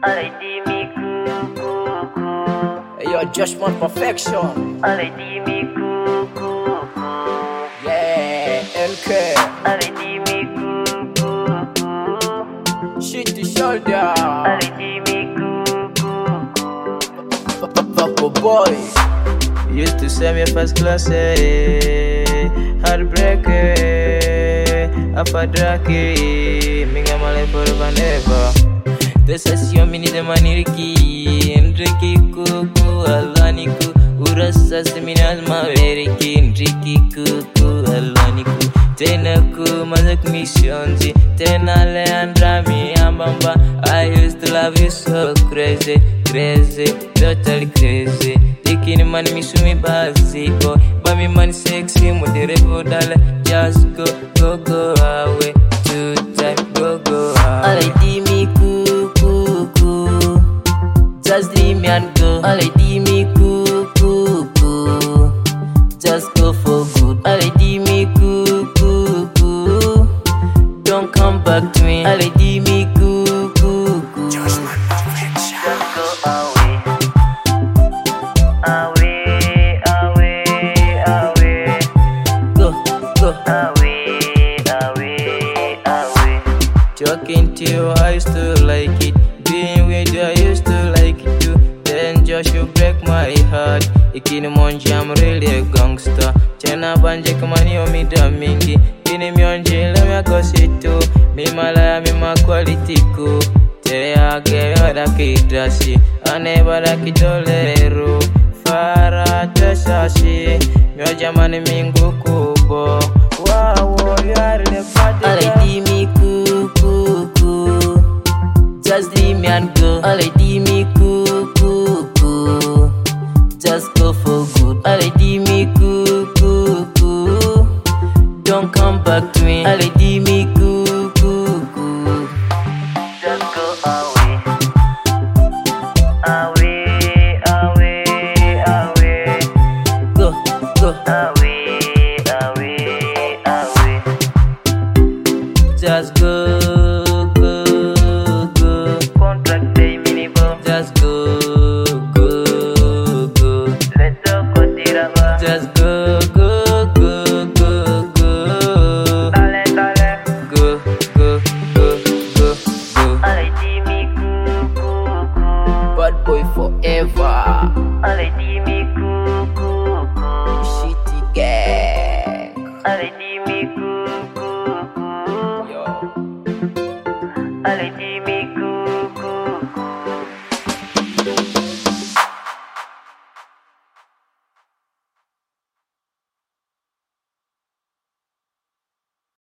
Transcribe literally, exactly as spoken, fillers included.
Already me cool, cool, cool. Hey, yo, just want perfection. Already me cool, cool, cool. Yeah, N K. Already me cool, cool, cool. Shit the shoulder. Already me cool, cool, cool. Papo boy. Used to send me first class, eh. Heartbreak, eh. Afadrake. Minga male forever and ever. Desasio mini de maniriki. Enrique kuku, alaniku. Urasa seminal maveriki. Enrique kuku, alaniku. Tena ku mazak missionzi. Tena Leandra mi ambamba. I used to love you so crazy, crazy, totally crazy. Taking money me show me basico. But me money sexy, modere vodala. Just go, go, go away. Two time, go, go away. Already me cool, cool, cool. Just leave me and go. Already me cool, cool, cool. Just go for good. Already me cool, cool, cool. Don't come back to me. Already me cool, cool, cool. Just go away. Away, away, away. Go, go. Away, away, away. Talking to you, I used to like it. Being with you, I used to like it too. Then just you break my heart. Ikini monji, I'm really a gangster. Tena banje kamani omida mingi. Kini mionji, let me go sit too. Mi malaya, mi ma quality ku. Te age yoda kidrashi. Aneba da kidolero. Fara teshashi. Mio jamani mingu kubo. Wow, you are the body. Already me cool, cool, cool. Just leave me and go. Already me cool, cool, cool. Just go for good. Already me cool, cool, cool. Don't come back to me. Already me cool.